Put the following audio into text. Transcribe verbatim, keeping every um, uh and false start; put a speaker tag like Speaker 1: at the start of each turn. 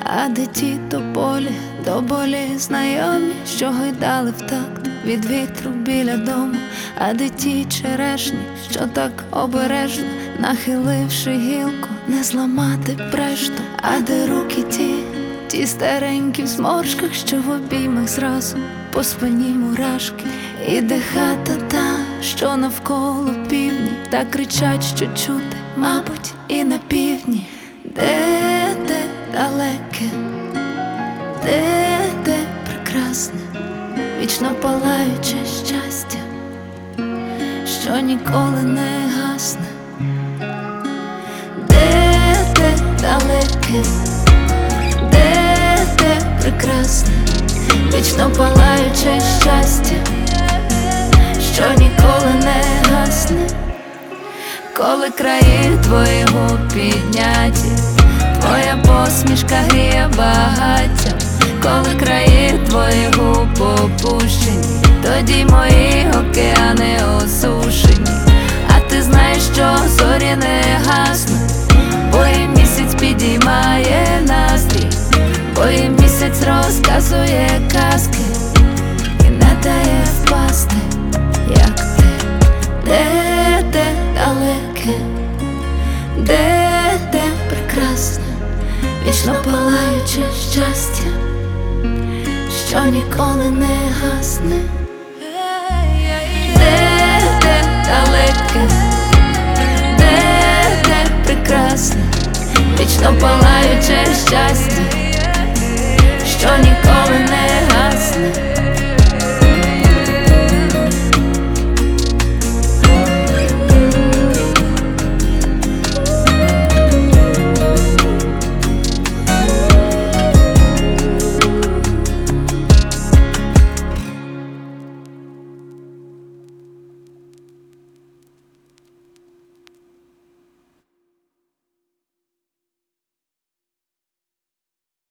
Speaker 1: А де ті тополі, до болі знайомі, що гойдали в такт від вітру біля дому? А де ті черешні, що так обережно, нахиливши гілку, не зламати прешту? А де руки ті, ті старенькі в зморшках, що в обіймах зразу по спині мурашки? І де хата та, що навколо півдні, так кричать, що чути, мабуть, і на півдні. Де те далеке, де те прекрасне, вічно палаюче щастя, що ніколи не гасне? Де те далеке, де те прекрасне, вічно палаюче щастя, що ніколи не гасне? Коли краї твої губ підняті, твоя посмішка гріє багаття. Коли краї твої губ опущені, тоді мої океани осушені. А ти знаєш, що зорі не гаснуть, бо і місяць підіймає настрій, бо і місяць розказує казки і не дає впасти, як ти. Де те далеке, де те прекрасне, вічно палаюче щастя, що ніколи не гасне? Де те далеке, де те прекрасне, вічно палаюче щастя,